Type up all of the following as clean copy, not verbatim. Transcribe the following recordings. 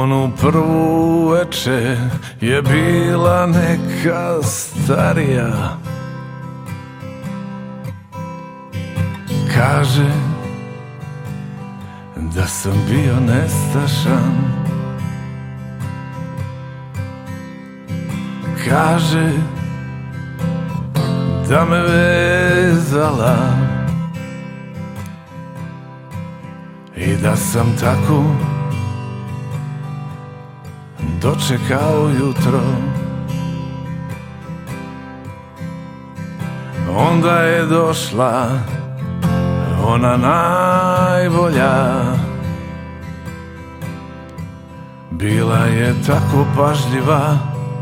Onu prvu večer je bila neka starija. Kaže da sam bio nestašan. Kaže da me vezala i da sam tako dočekao jutro. Onda je došla ona najbolja. Bila je tako pažljiva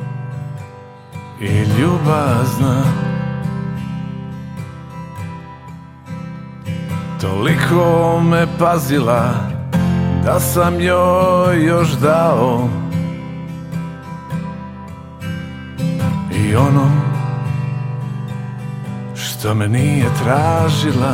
i ljubazna. Toliko me pazila da sam joj još dao i ono što me nije tražila.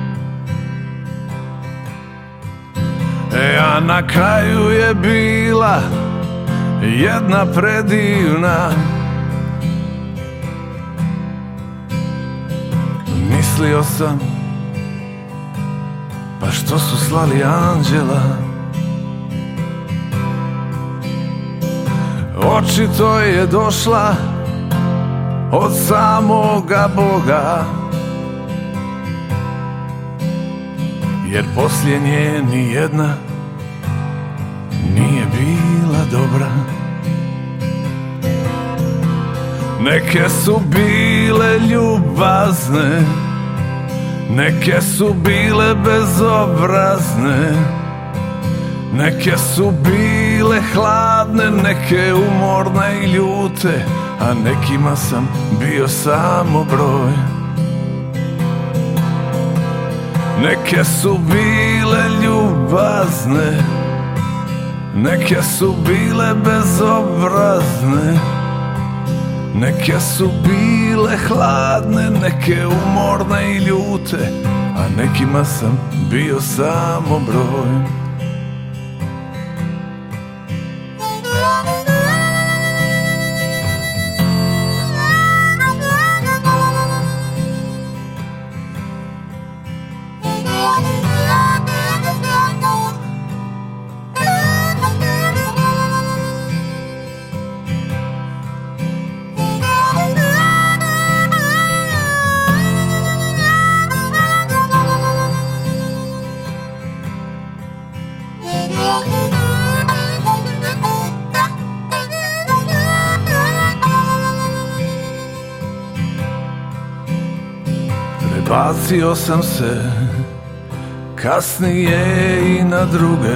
A na kraju je bila jedna predivna. Mislio sam, pa što su slali anđela? Očito je došla od samoga Boga, jer poslije nje nijedna nije bila dobra. Neke su bile ljubazne, neke su bile bezobrazne, neke su bile hladne, neke umorne i ljute, a nekima sam bio samo broj. Neke su bile ljubazne, neke su bile bezobrazne, neke su bile hladne, neke umorne i ljute, a nekima sam bio samo broj. Prebacio sam se kasnije i na druge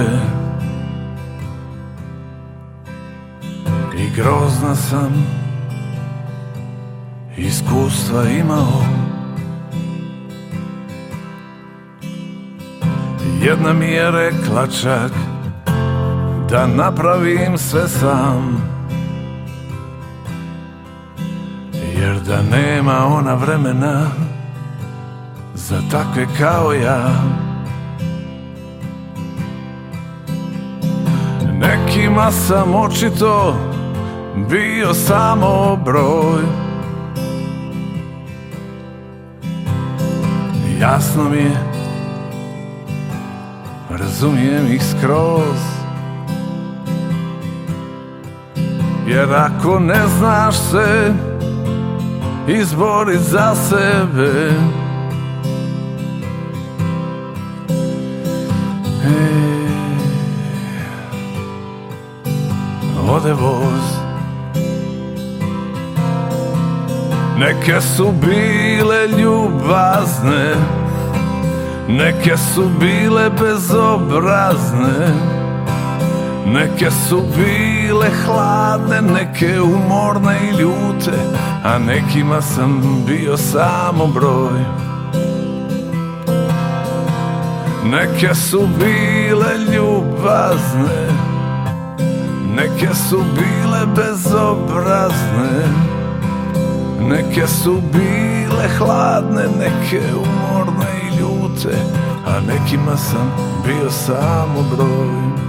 i grozna sam iskustva imao. Jedna mi je rekla čak da napravim sve sam, jer da nema ona vremena za takve kao ja. Nekima sam očito bio samo broj. Jasno mi je, razumijem ih skroz, jer ako ne znaš se izborit za sebe, ode voz. Neke su bile ljubazne, neke su bile bezobrazne, neke su bile hladne, neke umorne i ljute, a nekima sam bio samo broj. Neke su bile ljubazne, neke su bile bezobrazne, neke su bile hladne, neke umorne i ljute, a nekima sam bio samo broj.